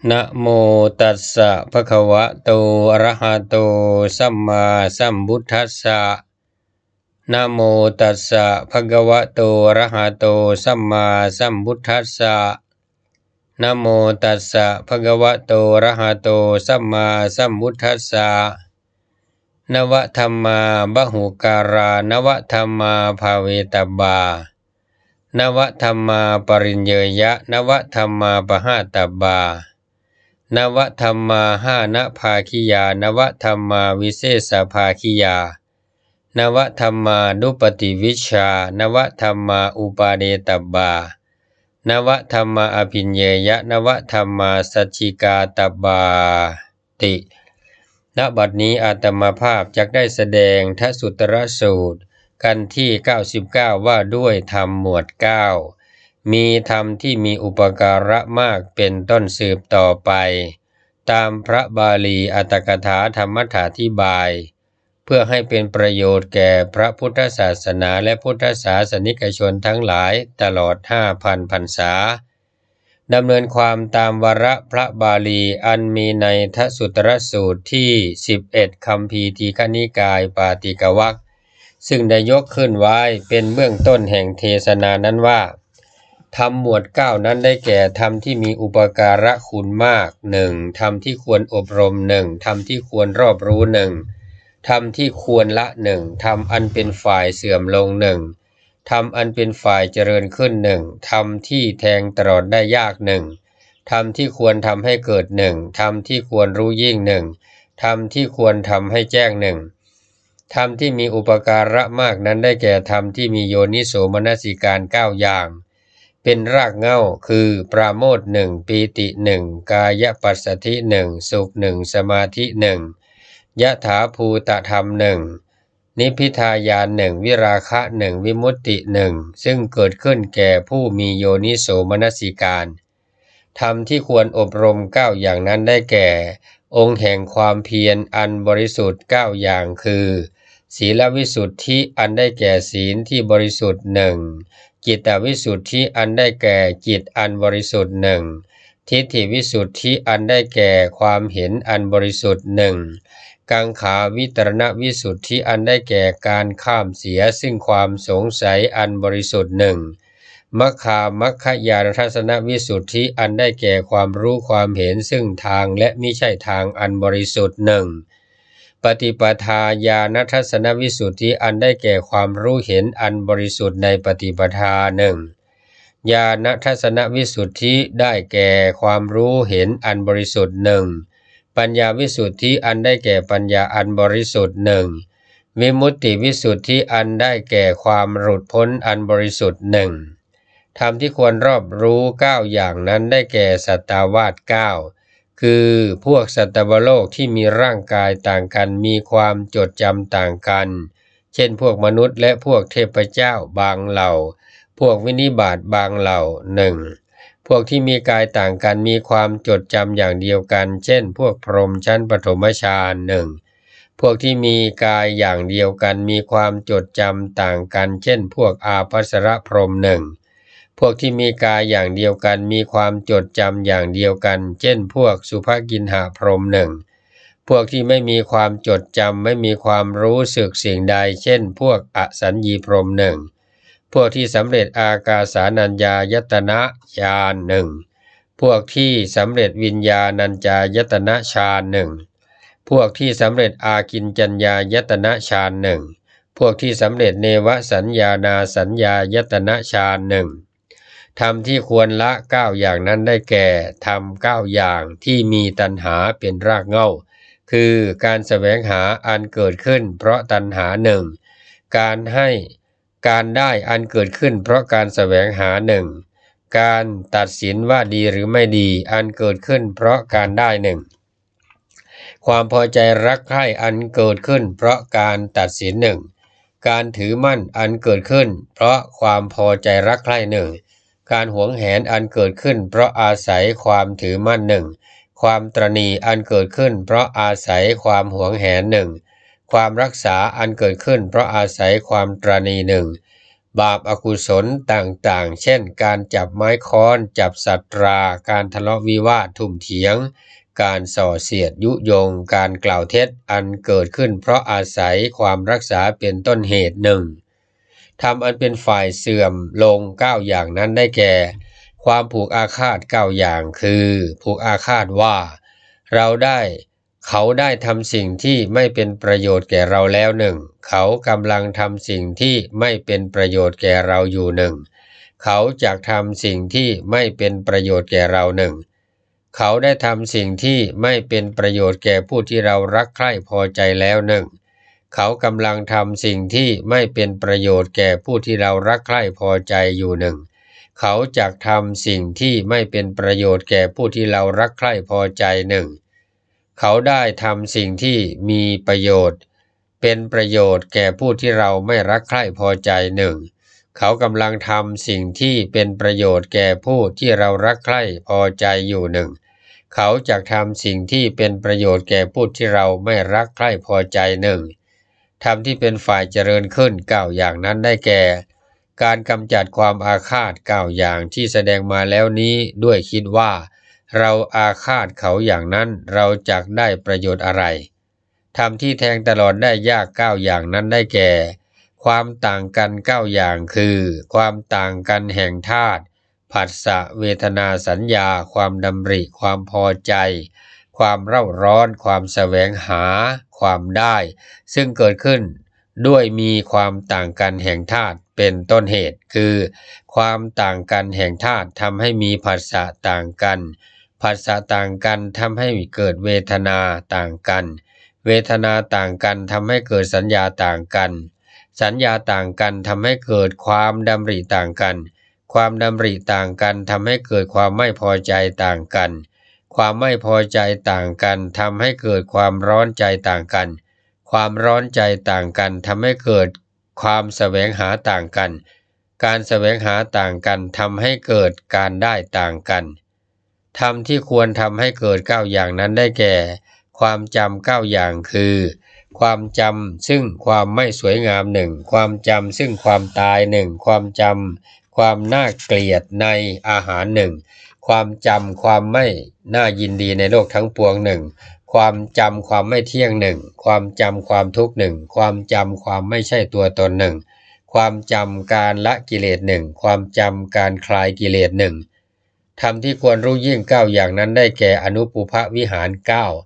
นะโมตัสสะภะคะวะโตอะระหะโตสัมมาสัมพุทธัสสะนะโมตัสสะภะคะวะโตอะระหะโตสัมมาสัมพุทธัสสะนะโมตัสสะภะคะวะโตอะระหะโตสัมมาสัมพุทธัสสะนวะธัมมาบหุการานวะธัมมาภาเวตบานวะธัมมาปริญเยยะนวะธัมมาปหาตบานวธัมมาห้านภาคิยานวธัมมาวิเศษภาคิยานวธัมมานุปติวิชานวธัมมาอุปาเดตบานวธัมมาอภิญเยยะนวธัมมาสัจจิกาตบาติณบัดนี้อาตมาภาพจักได้แสดงทสุตรสูตรกันที่99ว่าด้วยธรรมหมวด9มีธรรมที่มีอุปการะมากเป็นต้นสืบต่อไปตามพระบาลีอัตถกถาธรรมัฏฐาธิบายเพื่อให้เป็นประโยชน์แก่พระพุทธศาสนาและพุทธศาสนิกชนทั้งหลายตลอด 5,000 พรรษาดำเนินความตามวาระพระบาลีอันมีในทสุตรสูตรที่11คัมภีร์ทีฆนิกายปาติกวรรคซึ่งได้ยกขึ้นไว้เป็นเบื้องต้นแห่งเทศนานั้นว่าธรรมหมวด9นั้นได้แก่ธรรมที่มีอุปการะคุณมาก 1. ธรรมที่ควรอบรม 1. ธรรมที่ควรรอบรู้ 1. ธรรมที่ควรละ 1. ธรรมอันเป็นฝ่ายเสื่อมลง 1. ธรรมอันเป็นฝ่ายเจริญขึ้น 1. ธรรมที่แทงตลอดได้ยาก 1. ธรรมที่ควรทำให้เกิด 1. ธรรมที่ควรรู้ยิ่ง 1. ธรรมที่ควรทำให้แจ้ง 1. ธรรมที่มีอุปการะมากนั้นได้แก่ธรรมที่มีโยนิโสมนสิการ9อย่างเป็นรากเหง้าคือปราโมทย์1ปีติ1กายปัสสัทธิ1สุข1สมาธิ1ยถาภูตธรรม1นิพพิทายาน1วิราคะ1วิมุตติ1ซึ่งเกิดขึ้นแก่ผู้มีโยนิโสมนสิการธรรมที่ควรอบรม9อย่างนั้นได้แก่องค์แห่งความเพียรอันบริสุทธิ์9อย่างคือศีลวิสุทธิอันได้แก่ศีลที่บริสุทธิ์1จิตตวิสุทธิอันได้แก่จิตอันบริสุทธิ์1ทิฏฐิวิสุทธิอันได้แก่ความเห็นอันบริสุทธิ์1กังขาวิตรณวิสุทธิอันได้แก่การข้ามเสียซึ่งความสงสัยอันบริสุทธิ์1มัคคามัคคญาณทัศนวิสุทธิอันได้แก่ความรู้ความเห็นซึ่งทางและมิใช่ทางอันบริสุทธิ์ปฏิปทาญาณทัศนวิสุทธิอันได้แก่ความรู้เห็นอันบริสุทธิ์ในปฏิปทาญาณทัศนวิสุทธิได้แก่ความรู้เห็นอันบริสุทธิ์ปัญญาวิสุทธิอันได้แก่ปัญญาอันบริสุทธิ์วิมุตติวิสุทธิอันได้แก่ความหลุดพ้นอันบริสุทธิ์ธรรมที่ควรรอบรู้9อย่างนั้นได้แก่สัตตาวาส9คือพวกสัตวโลกที่มีร่างกายต่างกันมีความจดจำต่างกันเช่นพวกมนุษย์และพวกเทพเจ้าบางเหล่าพวกวินิบาตบางเหล่าพวกที่มีกายต่างกันมีความจดจำอย่างเดียวกันเช่นพวกพรหมชั้นปฐมฌานพวกที่มีกายอย่างเดียวกันมีความจดจำต่างกันเช่นพวกอาภัสรพรหมพวกที่มีกายอย่างเดียวกันมีความจดจำอย่างเดียวกันเช่นพวกสุภกินหพรหมพวกที่ไม่มีความจดจำไม่มีความรู้สึกสิ่งใดเช่นพวกอสัญญีพรหมพวกที่สำเร็จอากาสานัญญายตนะฌานพวกที่สำเร็จวิญญาณัญจายตนะฌานพวกที่สำเร็จอากิญจัญญายตนะฌานพวกที่สำเร็จเนวสัญญานาสัญญายตนะฌานธรรมที่ควรละ9อย่างนั้นได้แก่ธรรม9อย่างที่มีตัณหาเป็นรากเหง้าคือการแสวงหาอันเกิดขึ้นเพราะตัณหาการให้การได้อันเกิดขึ้นเพราะการแสวงหาการตัดสินว่าดีหรือไม่ดีอันเกิดขึ้นเพราะการได้ความพอใจรักใคร่อันเกิดขึ้นเพราะการตัดสินการถือมั่นอันเกิดขึ้นเพราะความพอใจรักใคร่การหวงแหนอันเกิดขึ้นเพราะอาศัยความถือมั่นความตระหนี่อันเกิดขึ้นเพราะอาศัยความหวงแหนความรักษาอันเกิดขึ้นเพราะอาศัยความตระหนี่บาปอกุศลต่างๆเช่นการจับไม้ค้อนจับสัตราการทะเลาะวิวาททุ่มเถียงการส่อเสียดยุยงการกล่าวเท็จอันเกิดขึ้นเพราะอาศัยความรักษาเป็นต้นเหตุหนึ่งทำอันเป็นฝ่ายเสื่อมลง9อย่างนั้นได้แก่ความผูกอาฆาต9อย่างคือผูกอาฆาตว่าเขาได้ทำสิ่งที่ไม่เป็นประโยชน์แก่เราแล้วหนึ่งเขากำลังทำสิ่งที่ไม่เป็นประโยชน์แก่เราอยู่หนึ่งเขาจะทำสิ่งที่ไม่เป็นประโยชน์แก่เราหนึ่งเขาได้ทำสิ่งที่ไม่เป็นประโยชน์แก่ผู้ที่เรารักใคร่พอใจแล้วหนึ่งเขากำลังทำสิ่งที่ไม่เป็นประโยชน์แก่ผู้ที่เรารักใคร่พอใจอยู่หนึ่งเขาจะทำสิ่งที่ไม่เป็นประโยชน์แก่ผู้ที่เรารักใคร่พอใจหนึ่งเขาได้ทำสิ่งที่มีประโยชน์เป็นประโยชน์แก่ผู้ที่เราไม่รักใคร่พอใจหนึ่งเขากำลังทำสิ่งที่เป็นประโยชน์แก่ผู้ที่เรารักใคร่พอใจอยู่หนึ่งเขาจะทำสิ่งที่เป็นประโยชน์แก่ผู้ที่เราไม่รักใคร่พอใจหนึ่งทำที่เป็นฝ่ายเจริญขึ้น9อย่างนั้นได้แก่การกำจัดความอาฆาต9อย่างที่แสดงมาแล้วนี้ด้วยคิดว่าเราอาฆาตเขาอย่างนั้นเราจักได้ประโยชน์อะไรทำที่แทงตลอดได้ยาก9อย่างนั้นได้แก่ความต่างกัน9อย่างคือความต่างกันแห่งธาตุผัสสะเวทนาสัญญาความดำริความพอใจความเร่าร้อนความแสวงหาความได้ซึ่งเกิดขึ้นด้วยมีความต่างกันแห่งธาตุเป็นต้นเหตุคือความต่างกันแห่งธาตุทำให้มีผัสสะต่างกันผัสสะต่างกันทำให้เกิดเวทนาต่างกันเวทนาต่างกันทำให้เกิดสัญญาต่างกันสัญญาต่างกันทำให้เกิดความดำริต่างกันความดำริต่างกันทำให้เกิดความไม่พอใจต่างกันความไม่พอใจต่างกันทำให้เกิดความร้อนใจต่างกันความร้อนใจต่างกันทำให้เกิดความแสวงหาต่างกันการแสวงหาต่างกันทำให้เกิดการได้ต่างกันธรรมที่ควรทำให้เกิด9อย่างนั้นได้แก่ความจำ9อย่างคือความจำซึ่งความไม่สวยงามหนึ่งความจำซึ่งความตายหนึ่งความจำความน่าเกลียดในอาหารหนึ่งความจำความไม่น่ายินดีในโลกทั้งปวงหนึ่งความจำความไม่เที่ยงหนึ่งความจำความทุกข์หนึ่งความจำความไม่ใช่ตัวตนหนึ่งความจำการละกิเลสหนึ่งความจำการคลายกิเลสหนึ่งธรรมที่ควรรู้ยิ่ง9อย่างนั้นได้แก่อนุปุพวิหาร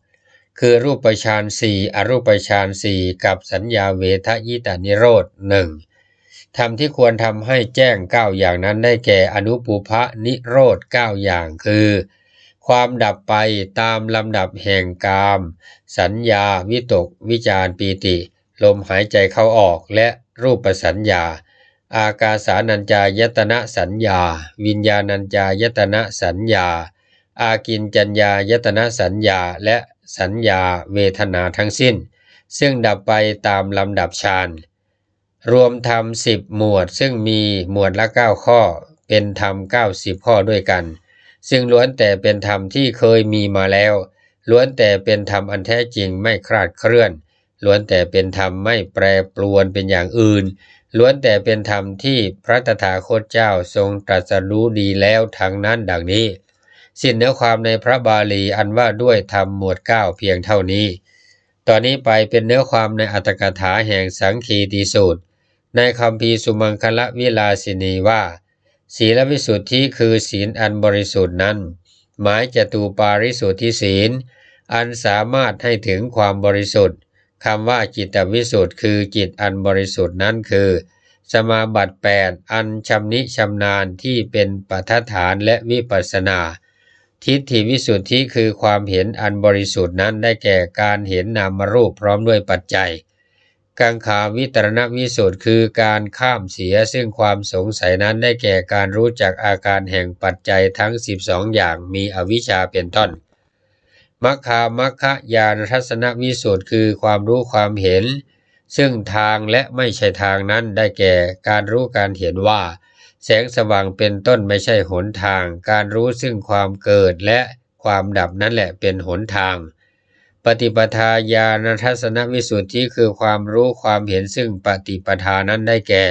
9คือรูปฌาน4อรูปฌาน4กับสัญญาเวทยิตานิโรธ1ธรรมที่ควรทำให้แจ้ง9อย่างนั้นได้แก่อนุปุพนิโรธ9อย่างคือความดับไปตามลำดับแห่งกามสัญญาวิตกวิจารปีติลมหายใจเข้าออกและรูปสัญญาอากาสานัญจายตนะสัญญาวิญญาณัญจายตนะสัญญาอากินจัญญายตนะสัญญาและสัญญาเวทนาทั้งสิ้นซึ่งดับไปตามลำดับฌานรวมธรรม10หมวดซึ่งมีหมวดละ9ข้อเป็นธรรม90ข้อด้วยกันซึ่งล้วนแต่เป็นธรรมที่เคยมีมาแล้วล้วนแต่เป็นธรรมอันแท้จริงไม่คลาดเคลื่อนล้วนแต่เป็นธรรมไม่แปรปรวนเป็นอย่างอื่นล้วนแต่เป็นธรรมที่พระตถาคตเจ้าทรงตรัสรู้ดีแล้วทั้งนั้นดังนี้สิ้นเนื้อความในพระบาลีอันว่าด้วยธรรมหมวด9เพียงเท่านี้ตอนนี้ไปเป็นเนื้อความในอัตถกถาแห่งสังคีติสูตรในคัมภีร์สุมังคลวิลาสินีว่าศีลวิสุทธิคือศีลอันบริสุทธิ์นั้นหมายจตุปาริสุทธิศีลอันสามารถให้ถึงความบริสุทธิ์คำว่าจิตวิสุทธิ์คือจิตอันบริสุทธิ์นั้นคือสมาบัติ8อันชำนิชำนาญที่เป็นปัฏฐานและวิปัสสนาทิฏฐิวิสุทธิคือความเห็นอันบริสุทธิ์นั้นได้แก่การเห็นนามรูปพร้อมด้วยปัจจัยกังขาวิตรณวิสุทธิคือการข้ามเสียซึ่งความสงสัยนั้นได้แก่การรู้จักอาการแห่งปัจจัยทั้ง12อย่างมีอวิชชาเป็นต้นมัคคามัคคญาณทัศนวิสุทธิคือความรู้ความเห็นซึ่งทางและไม่ใช่ทางนั้นได้แก่การรู้การเห็นว่าแสงสว่างเป็นต้นไม่ใช่หนทางการรู้ซึ่งความเกิดและความดับนั่นแหละเป็นหนทางปฏิปทาญาณทัศนวิสุทธิคือความรู้ความเห็นซึ่งปฏิปทานั้นได้แก่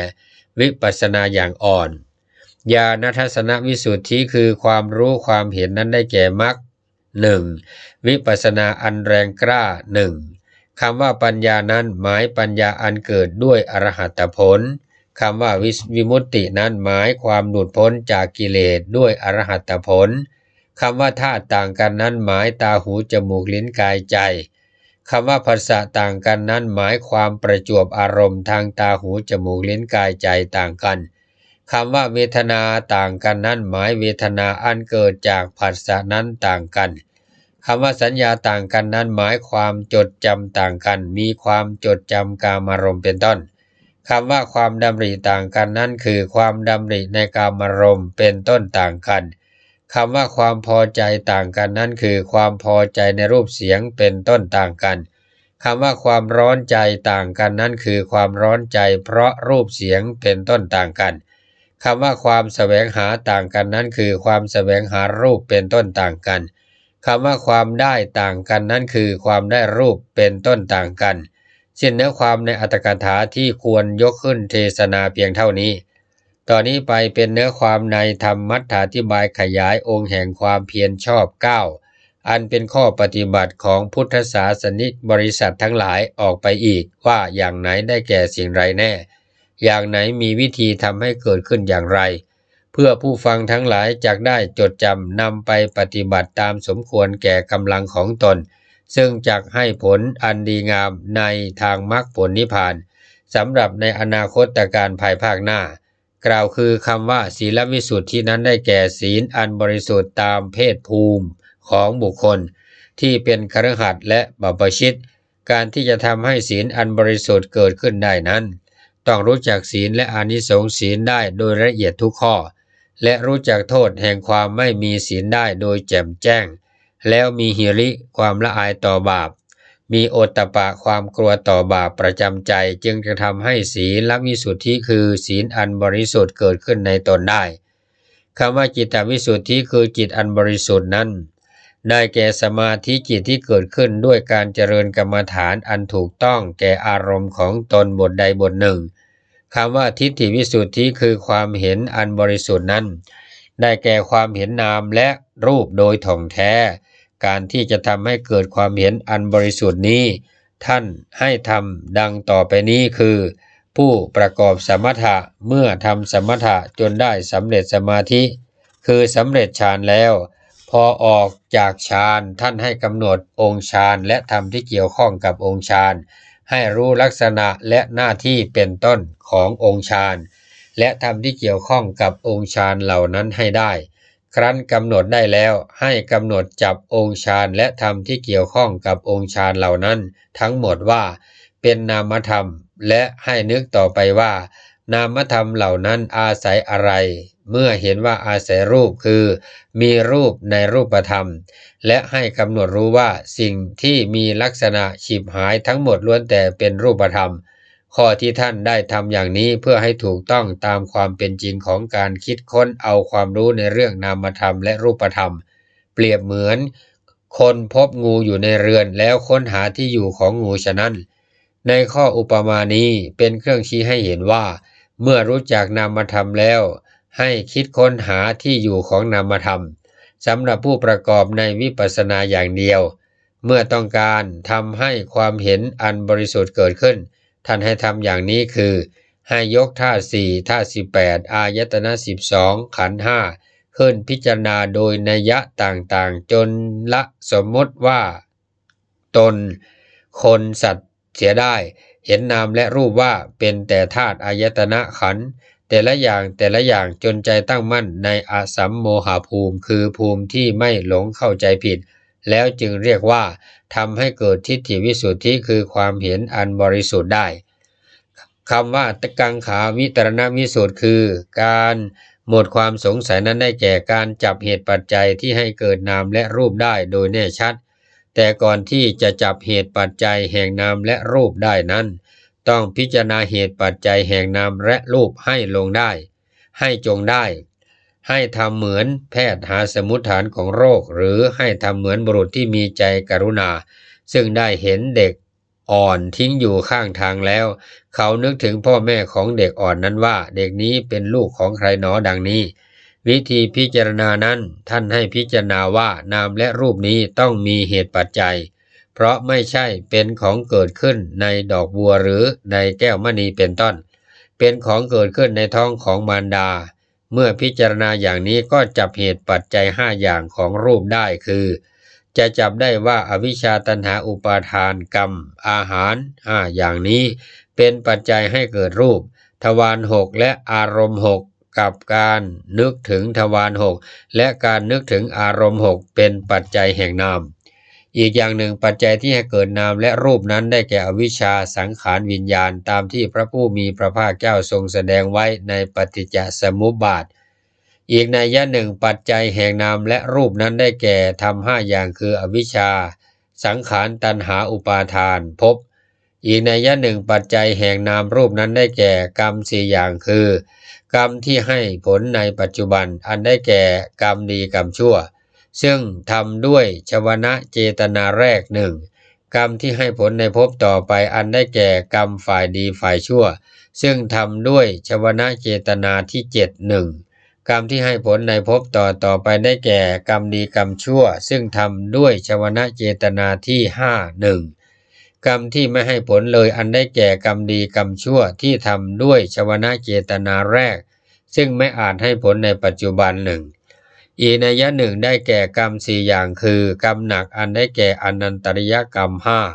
วิปัสสนาอย่างอ่อนญาณทัศนวิสุทธิคือความรู้ความเห็นนั้นได้แก่มรรคหนึ่งวิปัสสนาอันแรงกล้าหนึ่งคำว่าปัญญานั้นหมายปัญญาอันเกิดด้วยอรหัตผลคำว่าวิมุตตินั้นหมายความหลุดพ้นจากกิเลสด้วยอรหัตผลคำว่าธาตุต่างกันนั้นหมายตาหูจมูกลิ้นกายใจคำว่าภาษาต่างกันนั้นหมายความประจวบอารมณ์ทางตาหูจมูกลิ้นกายใจต่างกันคำว่าเวทนาต่างกันนั้นหมายเวทนาอันเกิดจากผัสสะนั้นต่างกันคำว่าสัญญาต่างกันนั้นหมายความจดจำต่างกันมีความจดจำกามารมณ์เป็นต้นคำว่าความดำริต่างกันนั้นคือความดำริในกามารมณ์เป็นต้นต่างกันคำว่าความพอใจต่างกันนั้นคือความพอใจในรูปเสียงเป็นต้นต่างกันคำว่าความร้อนใจต่างกันนั้นคือความร้อนใจเพราะรูปเสียงเป็นต้นต่างกันคำว่าความแสวงหาต่างกันนั้นคือความแสวงหารูปเป็นต้นต่างกันคำว่าความได้ต่างกันนั้นคือความได้รูปเป็นต้นต่างกันสิ้นเนื้อความในอัตถกถาที่ควรยกขึ้นเทศนาเพียงเท่านี้ตอนนี้ไปเป็นเนื้อความในธรรมัฏฐาธิบายขยายองค์แห่งความเพียรชอบ9อันเป็นข้อปฏิบัติของพุทธศาสนิกบริษัททั้งหลายออกไปอีกว่าอย่างไหนได้แก่สิ่งไรแน่อย่างไหนมีวิธีทำให้เกิดขึ้นอย่างไรเพื่อผู้ฟังทั้งหลายจักได้จดจำนำไปปฏิบัติตามสมควรแก่กำลังของตนซึ่งจักให้ผลอันดีงามในทางมรรคผลนิพพานสำหรับในอนาคตการภายภาคหน้ากล่าวคือคำว่าศีลวิสุทธินั้นได้แก่ศีลอันบริสุทธิ์ตามเพศภูมิของบุคคลที่เป็นคฤหัสถ์และบัพชิตการที่จะทำให้ศีลอันบริสุทธิ์เกิดขึ้นได้นั้นต้องรู้จักศีลและอานิสงส์ศีลได้โดยละเอียดทุกข้อและรู้จักโทษแห่งความไม่มีศีลได้โดยแจ่มแจ้งแล้วมีหิริความละอายต่อบาปมีโอตตัปปะความกลัวต่อบาปประจำใจจึงจะทำให้ศีลวิสุทธิคือศีลอันบริสุทธิ์เกิดขึ้นในตนได้คำว่าจิตวิสุทธิคือจิตอันบริสุทธิ์นั้นได้แก่สมาธิจิตที่เกิดขึ้นด้วยการเจริญกรรมฐานอันถูกต้องแก่อารมณ์ของตนบทใดบทหนึ่งคำว่าทิฏฐิวิสุทธิคือความเห็นอันบริสุทธิ์นั้นได้แก่ความเห็นนามและรูปโดยถ่องแท้การที่จะทำให้เกิดความเห็นอันบริสุทธิ์นี้ท่านให้ทำดังต่อไปนี้คือผู้ประกอบสมถะเมื่อทำสมถะจนได้สำเร็จสมาธิคือสำเร็จฌานแล้วพอออกจากฌานท่านให้กำหนดองค์ฌานและธรรมที่เกี่ยวข้องกับองค์ฌานให้รู้ลักษณะและหน้าที่เป็นต้นขององค์ฌานและธรรมที่เกี่ยวข้องกับองค์ฌานเหล่านั้นให้ได้ครั้นกำหนดได้แล้วให้กำหนดจับองค์ฌานและธรรมที่เกี่ยวข้องกับองค์ฌานเหล่านั้นทั้งหมดว่าเป็นนามธรรมและให้นึกต่อไปว่านามธรรมเหล่านั้นอาศัยอะไรเมื่อเห็นว่าอาศัยรูปคือมีรูปในรูปธรรมและให้กำหนดรู้ว่าสิ่งที่มีลักษณะฉิบหายทั้งหมดล้วนแต่เป็นรูปธรรมข้อที่ท่านได้ทำอย่างนี้เพื่อให้ถูกต้องตามความเป็นจริงของการคิดค้นเอาความรู้ในเรื่องนามธรรมและรูปธรรมเปรียบเหมือนคนพบงูอยู่ในเรือนแล้วค้นหาที่อยู่ของงูฉะนั้นในข้ออุปมานี้เป็นเครื่องชี้ให้เห็นว่าเมื่อรู้จักนามธรรมแล้วให้คิดค้นหาที่อยู่ของนามธรรมสำหรับผู้ประกอบในวิปัสสนาอย่างเดียวเมื่อต้องการทำให้ความเห็นอันบริสุทธิ์เกิดขึ้นท่านให้ทำอย่างนี้คือให้ยกธาตุ4ธาตุ18อายตนะ12ขันธ์5ขึ้นพิจารณาโดยนัยยะต่างๆจนละสมมติว่าตนคนสัตว์เสียได้เห็นนามและรูปว่าเป็นแต่ธาตุอายตนะขันธ์แต่ละอย่างจนใจตั้งมั่นในอสัมโมหภูมิคือภูมิที่ไม่หลงเข้าใจผิดแล้วจึงเรียกว่าทำให้เกิดทิฏฐิวิสุทธิคือความเห็นอันบริสุทธิ์ได้คำว่าตกังขาวิตรณวิสุทธิคือการหมดความสงสัยนั้นได้แก่การจับเหตุปัจจัยที่ให้เกิดนามและรูปได้โดยแน่ชัดแต่ก่อนที่จะจับเหตุปัจจัยแห่งนามและรูปได้นั้นต้องพิจารณาเหตุปัจจัยแห่งนามและรูปให้ลงได้ให้จงได้ให้ทำเหมือนแพทย์หาสมุฏฐานของโรคหรือให้ทำเหมือนบุรุษที่มีใจกรุณาซึ่งได้เห็นเด็กอ่อนทิ้งอยู่ข้างทางแล้วเขานึกถึงพ่อแม่ของเด็กอ่อนนั้นว่าเด็กนี้เป็นลูกของใครหนอดังนี้วิธีพิจารณานั้นท่านให้พิจารณาว่านามและรูปนี้ต้องมีเหตุปัจจัยเพราะไม่ใช่เป็นของเกิดขึ้นในดอกบัวหรือในแก้วมณีเป็นต้นเป็นของเกิดขึ้นในท้องของมารดาเมื่อพิจารณาอย่างนี้ก็จับเหตุปัจจัย5อย่างของรูปได้คือจะจับได้ว่าอวิชชาตัณหาอุปาทานกรรมอาหารอย่างนี้เป็นปัจจัยให้เกิดรูปทวาร6และอารมณ์6กับการนึกถึงทวาร6และการนึกถึงอารมณ์6เป็นปัจจัยแห่งนามอีกอย่างหนึ่งปัจจัยที่ให้เกิดนามและรูปนั้นได้แก่อวิชชาสังขารวิญญาณตามที่พระผู้มีพระภาคเจ้าทรงแสดงไว้ในปฏิจจสมุปบาทอีกนัยยะหนึ่งปัจจัยแห่งนามและรูปนั้นได้แก่ธรรม5อย่างคืออวิชชาสังขารตัณหาอุปาทานภพอีกนัยยะหนึ่งปัจจัยแห่งนามรูปนั้นได้แก่กรรม4อย่างคือกรรมที่ให้ผลในปัจจุบันอันได้แก่กรรมดีกรรมชั่วซึ่งทำด้วยชวนะเจตนาแรกหนึ่งกรรมที่ให้ผลในภพต่อไปอันได้แก่กรรมฝ่ายดีฝ่ายชั่วซึ่งทำด้วยชวนะเจตนาที่7หนึ่งกรรมที่ให้ผลในภพต่อไปได้แก่กรรมดีกรรมชั่วซึ่งทำด้วยชวนะเจตนาที่5หนึ่งกรรมที่ไม่ให้ผลเลยอันได้แก่กรรมดีกรรมชั่วที่ทำด้วยชวนะเจตนาแรกซึ่งไม่อาจให้ผลในปัจจุบันหนึ่งอีกนัยยะหนึ่งได้แก่กรรม4อย่างคือกรรมหนักอันได้แก่อนันตริยกรรม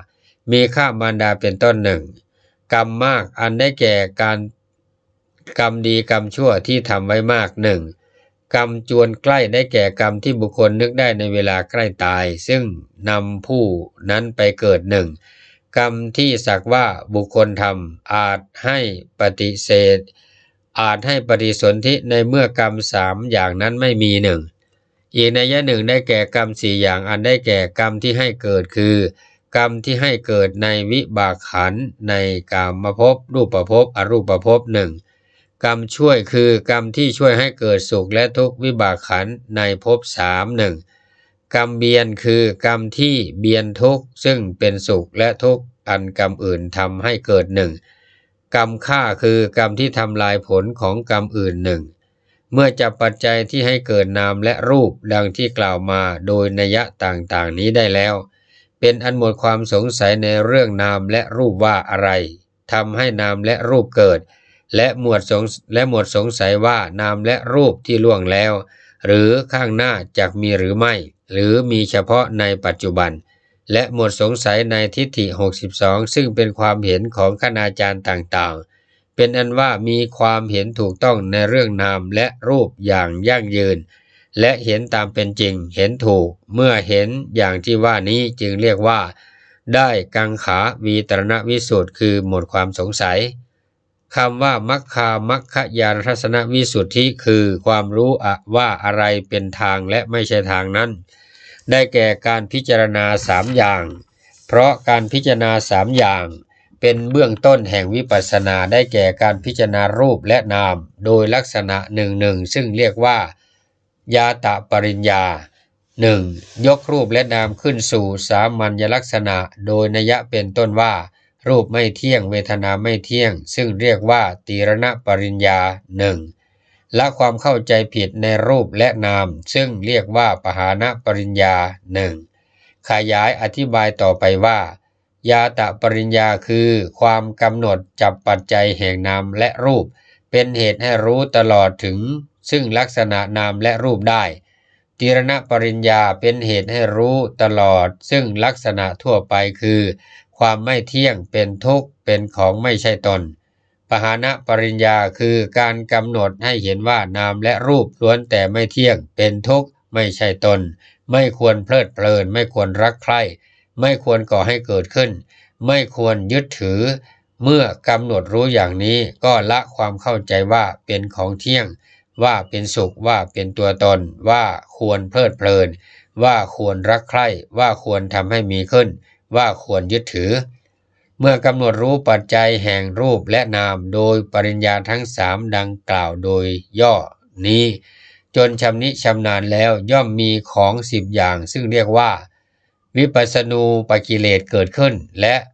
5มีฆ่ามารดาเป็นต้นหนึ่งกรรมมากอันได้แก่การกรรมดีกรรมชั่วที่ทำไว้มากหนึ่งกรรมจวนใกล้ได้แก่กรรมที่บุคคลนึกได้ในเวลาใกล้ตายซึ่งนำผู้นั้นไปเกิดหนึ่งกรรมที่สักว่าบุคคลทำอาจให้ปฏิเสธอาจให้ปฏิสนธิในเมื่อกรรม3อย่างนั้นไม่มีหนึ่งอีกนัยยะหนึ่งได้แก่กรรม4อย่างอันได้แก่กรรมที่ให้เกิดคือกรรมที่ให้เกิดในวิบากขันธ์ในกามภพรูปภพอรูปภพหนึ่งกรรมช่วยคือกรรมที่ช่วยให้เกิดสุขและทุกข์วิบากขันธ์ในภพ3หนึ่งกรรมเบียนคือกรรมที่เบียนทุกข์ซึ่งเป็นสุขและทุกข์อันกรรมอื่นทำให้เกิดหนึ่งกรรมฆ่าคือกรรมที่ทำลายผลของกรรมอื่นหนึ่งเมื่อจับปัจจัยที่ให้เกิดนามและรูปดังที่กล่าวมาโดยนัยต่างๆนี้ได้แล้วเป็นอันหมดความสงสัยในเรื่องนามและรูปว่าอะไรทำให้นามและรูปเกิดและหมดสงสัยว่านามและรูปที่ล่วงแล้วหรือข้างหน้าจะมีหรือไม่หรือมีเฉพาะในปัจจุบันและหมดสงสัยในทิฏฐิ62ซึ่งเป็นความเห็นของคณาจารย์ต่างๆเป็นอันว่ามีความเห็นถูกต้องในเรื่องนามและรูปอย่างยั่งยืนและเห็นตามเป็นจริงเห็นถูกเมื่อเห็นอย่างที่ว่านี้จึงเรียกว่าได้กังขาวีตรณวิสุทธิ์คือหมดความสงสัยคำว่ามัคคามัคคญาณทัศนวิสุทธิคือความรู้ว่าอะไรเป็นทางและไม่ใช่ทางนั้นได้แก่การพิจารณา3อย่างเพราะการพิจารณา3อย่างเป็นเบื้องต้นแห่งวิปัสสนาได้แก่การพิจารณารูปและนามโดยลักษณะหนึ่งซึ่งเรียกว่ายาตะปริญญา1ยกรูปและนามขึ้นสู่สามัญลักษณะโดยนัยเป็นต้นว่ารูปไม่เที่ยงเวทนาไม่เที่ยงซึ่งเรียกว่าตีรณปริญญาละความเข้าใจผิดในรูปและนามซึ่งเรียกว่าปหานปริญญาขยายอธิบายต่อไปว่ายาตะปริญญาคือความกำหนดจับปัจจัยแห่งนามและรูปเป็นเหตุให้รู้ตลอดถึงซึ่งลักษณะนามและรูปได้ตีรณปริญญาเป็นเหตุให้รู้ตลอดซึ่งลักษณะทั่วไปคือความไม่เที่ยงเป็นทุกข์เป็นของไม่ใช่ตนปหานปริญญาคือการกำหนดให้เห็นว่านามและรูปล้วนแต่ไม่เที่ยงเป็นทุกข์ไม่ใช่ตนไม่ควรเพลิดเพลินไม่ควรรักใคร่ไม่ควรก่อให้เกิดขึ้นไม่ควรยึดถือเมื่อกำหนดรู้อย่างนี้ก็ละความเข้าใจว่าเป็นของเที่ยงว่าเป็นสุขว่าเป็นตัวตนว่าควรเพลิดเพลินว่าควรรักใคร่ว่าควรทำให้มีขึ้นว่าควรยึดถือเมื่อกำหนดรู้ปัจจัยแห่งรูปและนามโดยปริญญาทั้ง3ดังกล่าวโดยย่อนี้จนชำนิชำนาญแล้วย่อมมีของ10อย่างซึ่งเรียกว่าวิปัสสนูปกิเลสเกิดขึ้นและ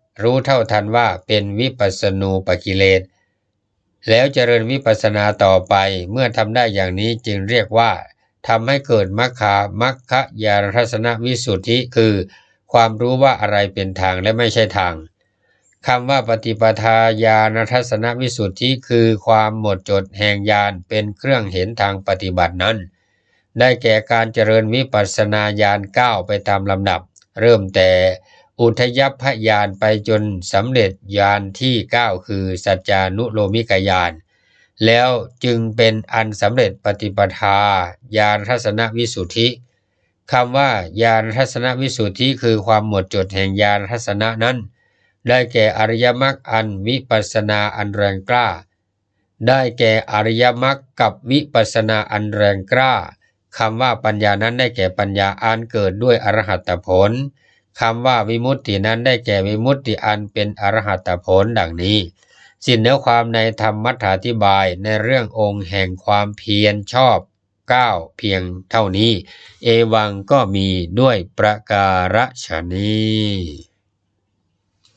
รู้เท่าทันว่าเป็นวิปัสสนูปกิเลสแล้วเจริญวิปัสสนาต่อไปเมื่อทำได้อย่างนี้จึงเรียกว่าทำให้เกิดมัคคญาณทัศนวิสุทธิคือความรู้ว่าอะไรเป็นทางและไม่ใช่ทางคำว่าปฏิปทาญาณทัศนวิสุทธิคือความหมดจดแห่งญาณเป็นเครื่องเห็นทางปฏิบัตินั้นได้แก่การเจริญวิปัสสนาญาณ9ไปตามลำดับเริ่มแต่อุทยัพพญาณไปจนสำเร็จญาณที่9คือสัจจานุโลมิกญาณแล้วจึงเป็นอันสำเร็จปฏิปทาญาณทัศนวิสุทธิคำว่าญาณทัศนวิสุทธิคือความหมดจดแห่งญาณทัศนะนั้นได้แก่อริยมรรคอันวิปัสสนาอันแรงกล้าได้แก่อริยมรรคกับวิปัสสนาอันแรงกล้าคำว่าปัญญานั้นได้แก่ปัญญาอันเกิดด้วยอรหัตผลคำว่าวิมุตตินั้นได้แก่วิมุตติอันเป็นอรหัตผลดังนี้สิ้นเนื้อความในธรรมมัฏฐาธิบายในเรื่ององค์แห่งความเพียรชอบ9เพียงเท่านี้เอวังก็มีด้วยประการฉนี้